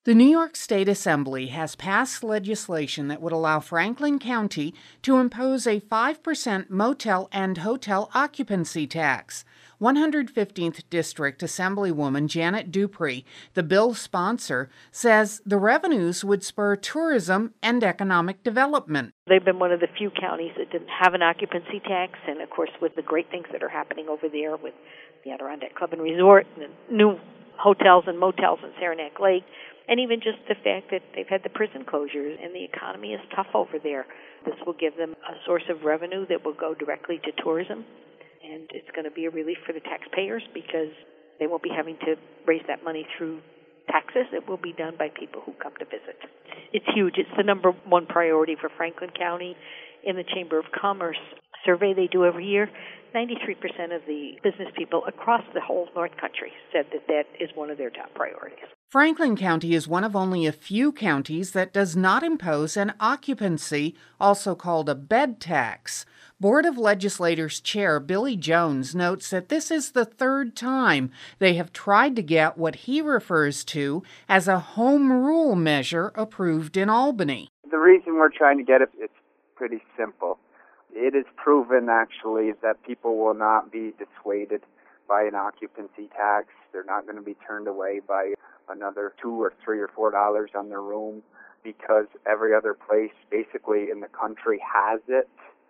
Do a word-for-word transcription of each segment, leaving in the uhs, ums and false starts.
The New York State Assembly has passed legislation that would allow Franklin County to impose a five percent motel and hotel occupancy tax. one hundred fifteenth District Assemblywoman Janet Dupree, the bill's sponsor, says the revenues would spur tourism and economic development. They've been one of the few counties that didn't have an occupancy tax, and of course with the great things that are happening over there with the Adirondack Club and Resort and the new hotels and motels in Saranac Lake, and even just the fact that they've had the prison closures and the economy is tough over there. This will give them a source of revenue that will go directly to tourism, and it's going to be a relief for the taxpayers because they won't be having to raise that money through taxes. It will be done by people who come to visit. It's huge. It's the number one priority for Franklin County. In the Chamber of Commerce survey they do every year, ninety-three percent of the business people across the whole North Country said that that is one of their top priorities. Franklin County is one of only a few counties that does not impose an occupancy, also called a bed tax. Board of Legislators Chair Billy Jones notes that this is the third time they have tried to get what he refers to as a home rule measure approved in Albany. The reason we're trying to get it, it's pretty simple. It is proven, actually, that people will not be dissuaded by an occupancy tax. They're not going to be turned away by another two or three or four dollars on their room because every other place basically in the country has it.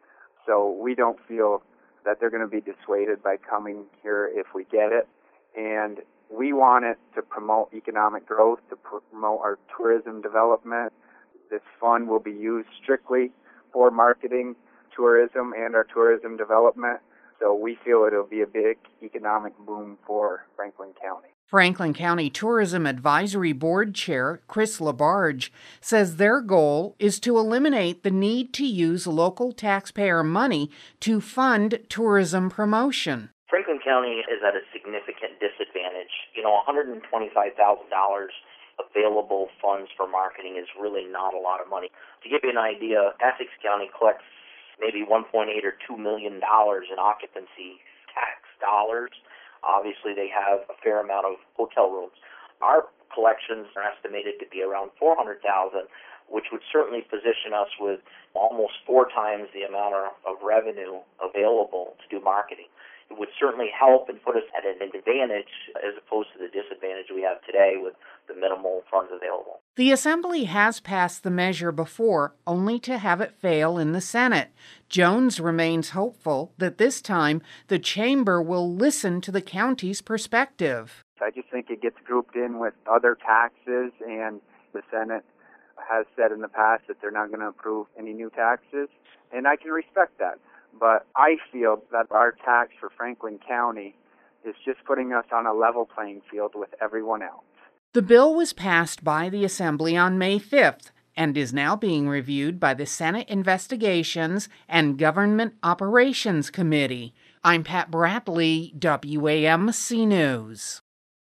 So we don't feel that they're going to be dissuaded by coming here if we get it. And we want it to promote economic growth, to promote our tourism development. This fund will be used strictly for marketing tourism and our tourism development. So we feel it'll be a big economic boom for Franklin County. Franklin County Tourism Advisory Board Chair Chris LaBarge says their goal is to eliminate the need to use local taxpayer money to fund tourism promotion. Franklin County is at a significant disadvantage. You know, one hundred twenty-five thousand dollars available funds for marketing is really not a lot of money. To give you an idea, Essex County collects maybe one point eight or two million dollars in occupancy tax dollars. Obviously, they have a fair amount of hotel rooms. Our collections are estimated to be around four hundred thousand dollars, which would certainly position us with almost four times the amount of, of revenue available to do marketing. It would certainly help and put us at an advantage as opposed to the disadvantage we have today with the minimal funds available. The Assembly has passed the measure before, only to have it fail in the Senate. Jones remains hopeful that this time the Chamber will listen to the county's perspective. I just think it gets grouped in with other taxes, and the Senate has said in the past that they're not going to approve any new taxes, and I can respect that. But I feel that our tax for Franklin County is just putting us on a level playing field with everyone else. The bill was passed by the Assembly on May fifth and is now being reviewed by the Senate Investigations and Government Operations Committee. I'm Pat Bradley, W A M C News.